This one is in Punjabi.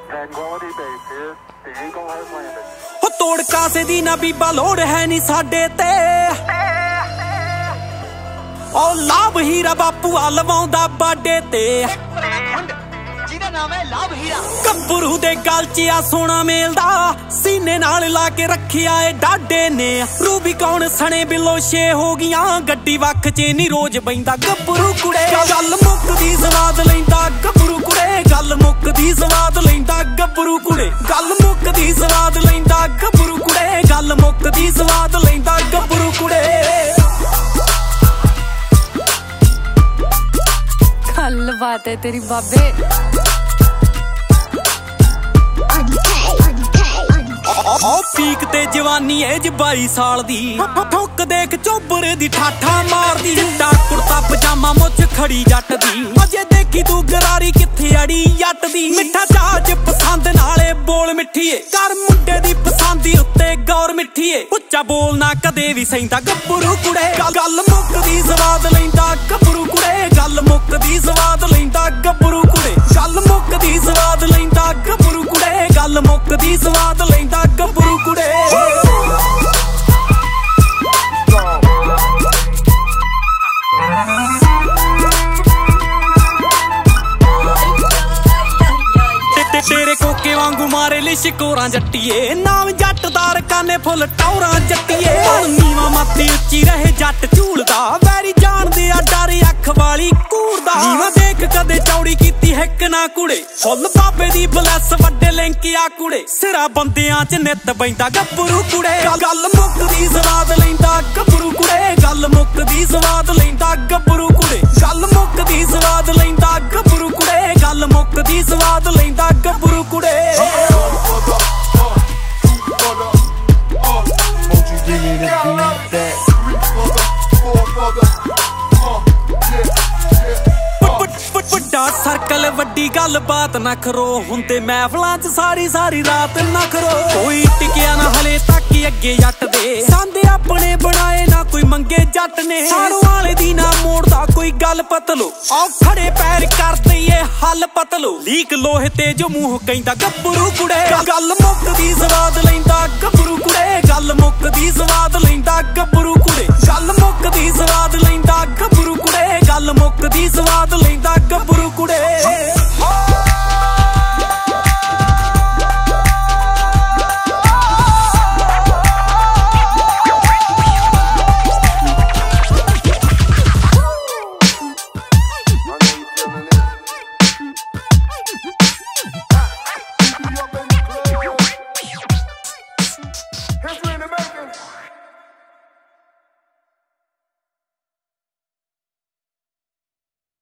Tranquility Base here. The Eagle has landed. ਹੋ ਤੋੜ ਕਾਸੇ ਦੀ ਨਾ ਬੀਬਾ ਲੋੜ ਹੈ ਨਹੀਂ ਸਾਡੇ ਤੇ ਉਹ ਲਾਭ ਹੀਰਾ ਬਾਪੂ ਆ ਲਵਾਉਂਦਾ ਬਾਡੇ ਤੇ ਜਿਹਦਾ ਨਾਮ ਹੈ ਲਾਭ ਹੀਰਾ ਗੱਭਰੂ ਦੇ ਗਲ 'ਚ ਆ ਸੋਨਾ ਮੇਲਦਾ ਸੀਨੇ ਨਾਲ ਲਾ ਕੇ ਰੱਖਿਆ ਏ ਡਾਡੇ ਨੇ ਰੂਬੀ ਕੌਣ ਸਣੇ ਬਿੱਲੋ ਛੇ ਹੋ ਗਈਆਂ ਗੱਡੀ ਵੱਖ 'ਚ ਨਹੀਂ ਰੋਜ਼ ਬੈਂਦਾ ਗੱਭਰੂ ਕੁੜੇ ਗੱਲ ਮੁੱਕਦੀ ਸਵਾਦ ਲੈਂਦਾ ਗੱਭਰੂ ਕੁੜੇ ਗੱਲ ਮੁੱਕਦੀ ਸਵਾਦ ਲੈਂਦਾ ਗੱਭਰੂ ਕੁੜੇ ਗੱਲ ਮੁੱਕਦੀ ਸਵਾਦ ਲੈਂਦਾ ਗੱਭਰੂ ਕੁੜੇ ਗੱਲ ਮੁੱਕਦੀ ਸਵਾਦ ਲੈਂਦਾ ਗੱਭਰੂ ਕੁੜੇ ਗੱਲ ਬਾਤ ਹੈ ਤੇਰੀ ਬਾਬੇ ਉਹ ਪੀਕ ਤੇ ਜਵਾਨੀ ਏ 22 ਸਾਲ ਦੀ ਠੁੱਕ ਦੇਖ ਚੋਬਰ ਦੀ ਠਾਠਾ ਮਾਰਦੀ ਚਿੱਟਾ ਕੁੜਤਾ ਪਜਾਮਾ ਮੁੱਛ ਖੜੀ ਜੱਟ ਦੀ ਅਜੇ ਦੇਖੀ ਤੂੰ ਗਰਾਰੀ ਕਿੱਥੇ ਅੜੀ ਜੱਟ ਦੀ ਮਿੱਠਾ ਚਾਹ ਪਸੰਦ ਨਾਲੇ ਬੋਲ ਮਿੱਠੀਏ ਕਰ ਮੁੰਡੇ ਦੀ ਪਸੰਦੀ ਉੱਤੇ ਗੌਰ ਮਿੱਠੀਏ ਉੱਚਾ ਬੋਲ ਨਾ ਕਦੇ ਵੀ ਸੈਂਦਾ ਗੱਭਰੂ ਕੁੜੇ ਗੱਲ ਮੁੱਕਦੀ ਸਵਾਦ ਲੈਂਦਾ ਗੱਭਰੂ ਕੁੜੇ ਗੱਲ ਮੁੱਕਦੀ ਸਵਾਦ ਲੈਂਦਾ ਗੱਭਰੂ ਕੁੜੇ ਗੱਲ ਮੁੱਕਦੀ ਸਵਾਦ ਲੈਂਦਾ ਗੱਭਰੂ ਕੁੜੇ ਗੱਲ ਮੁੱਕਦੀ ਸਵਾਦ ਲੈਂਦਾ ਗੱਭਰੂ ਕੁੜੇ ਤੇਰੇ ਕੋਕੇ ਵਾਂਗੂ ਮਾਰੇ ਲਈ ਸ਼ਿਕੋਰਾਂ ਜੱਟੀਏ ਨਾਮ ਜੱਟਦਾਰ ਕਾਨੇ ਫੁੱਲ ਟੌਰਾਂ ਜੱਟੀਏ ਨੀਵਾਂ ਮਾਤੀ ਉੱਚੀ ਰਹੇ ਜੱਟ ਝੂਲਦਾ ਵੈਰੀ ਜਾਣਦੇ ਆ ਡਰ ਅੱਖ ਵਾਲੀ ਕੂੜਦਾ ਨੀਵਾਂ ਦੇਖ ਕਦੇ ਚੌੜੀ ਕੀਤੀ ਹਿੱਕ ਨਾ ਕੁੜੇ ਫੁੱਲ ਬਾਬੇ ਦੀ ਬਲੈਸ ਵੱਡੇ ਲਿੰਕ ਆ ਕੁੜੇ ਸਿਰਾ ਬੰਦਿਆਂ 'ਚ ਨਿੱਤ ਬੈਂਦਾ ਗੱਭਰੂ ਕੁੜੇ ਗੱਲ ਮੁੱਕਦੀ ਸਵਾਦ ਲੈਂਦਾ ਗੱਭਰੂ ਕੁੜੇ ਗੱਲ ਮੁੱਕਦੀ ਸਵਾਦ ਲੈਂਦਾ ਗੱਭਰੂ ਕੁੜੇ ਗੱਲ ਮੁੱਕਦੀ ਸਵਾਦ ਲੈਂਦਾ ਗੱਭਰੂ ਕੁੜੇ ਗੱਲ ਮੁੱਕਦੀ ਸਵਾਦ ਲੈਂਦਾ ਗੱਭਰੂ ਕੁੜੇ ਵੱਡਾ ਸਰਕਲ ਵੱਡੀ ਗੱਲ ਬਾਤ ਨਾ ਕਰੋ ਹੁੰਦੇ ਮਹਿਫਲਾਂ 'ਚ ਸਾਰੀ ਰਾਤ ਨਾ ਕਰੋ ਕੋਈ ਟਿਕਿਆ ਨਾ ਹਲੇ ਤੱਕ ਅੱਗੇ ਜੱਟ ਦੇ ਸੰਦੇ ਆਪਣੇ ਬਣਾਏ ਨਾ ਕੋਈ ਮੰਗੇ ਜੱਟ ਨੇ ਸਾਰੋਂ ਵਾਲੇ ਦੀ ਨਾ ਮੋੜਦਾ ਕੋਈ ਗੱਲ ਪਤਲੋ ਆਹ ਖੜੇ ਪੈਰ ਕਰ ਦਈਏ ਹੱਲ ਪਤਲੋ ਲੀਕ ਲੋਹੇ ਤੇ ਜੋ ਮੂੰਹ ਕਹਿੰਦਾ ਗੱਭਰੂ ਕੁੜੇ ਗੱਲ ਮੁੱਕਦੀ ਸਵਾਦ ਲੈਂਦਾ ਗੱਭਰੂ ਕੁੜੇ ਗੱਲ ਮੁੱਕਦੀ ਸਵਾਦ ਲੈਂਦਾ ਗੱਭਰੂ ਕੁੜੇ ਗੱਲ ਮੁੱਕਦੀ ਸਵਾਦ ਲੈਂਦਾ ਗੱਭਰੂ ਕੁੜੇ ਗੱਲ ਮੁੱਕਦੀ ਸਵਾਦ ਲੈਂਦਾ ਗੱਭਰੂ ਕੁੜੇ